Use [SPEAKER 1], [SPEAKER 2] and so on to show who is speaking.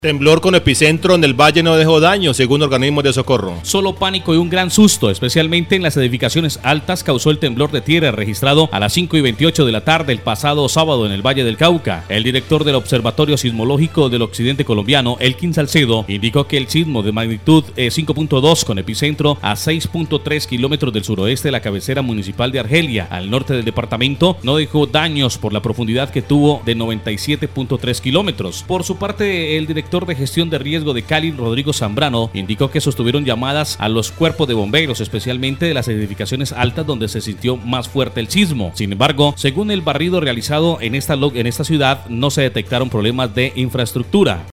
[SPEAKER 1] Temblor con epicentro en el valle no dejó daño, según organismos de socorro.
[SPEAKER 2] Solo pánico y un gran susto, especialmente en las edificaciones altas, causó el temblor de tierra registrado a las 5:28 de la tarde el pasado sábado en el Valle del Cauca. El director del Observatorio Sismológico del Occidente Colombiano, Elkin Salcedo, indicó que el sismo de magnitud 5.2 con epicentro a 6.3 kilómetros del suroeste de la cabecera municipal de Argelia, al norte del departamento, no dejó daños por la profundidad que tuvo de 97.3 kilómetros. Por su parte, el director de gestión de riesgo de Cali, Rodrigo Zambrano, indicó que sostuvieron llamadas a los cuerpos de bomberos, especialmente de las edificaciones altas donde se sintió más fuerte el sismo. Sin embargo, según el barrido realizado en esta ciudad, no se detectaron problemas de infraestructura.